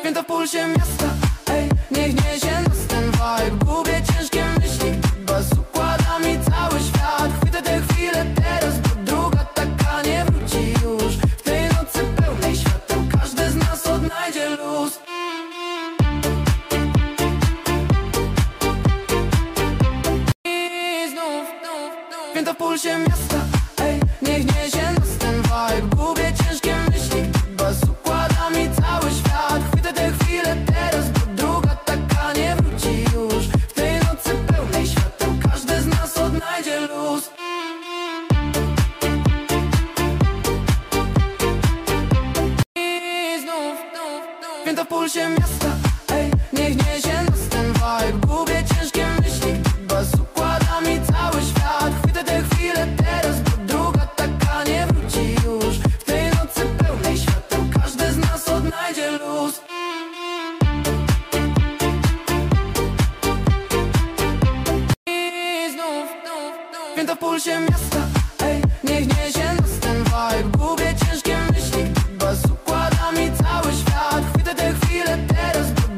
Święto w pulsie miasta, ej, niech niesie nas ten vibe. Gubię ciężkie myśli, gdy bas układa mi cały świat. Chwytę tę chwilę teraz, bo druga taka nie wróci już. W tej nocy pełnej świateł każdy z nas odnajdzie luz. I znów święto w pulsie miasta, ej, niech niesie nas ten vibe. Gubię ciężkie myśli, gdy bas układa mi cały świat. Chwytę tę chwilę teraz, bo druga taka nie wróci już. W tej nocy pełnej świateł każdy z nas odnajdzie luz. I znów święto w pulsie miasta, ej, niech niesie nas ten vibe. Gubię ciężkie myśli, gdy bas układa mi cały świat. Chwytę tę chwilę teraz, bo druga taka nie wróci już. W tej nocy pełnej świateł każdy z nas odnajdzie luz. I znów święto w pulsie miasta, ej, niech niesie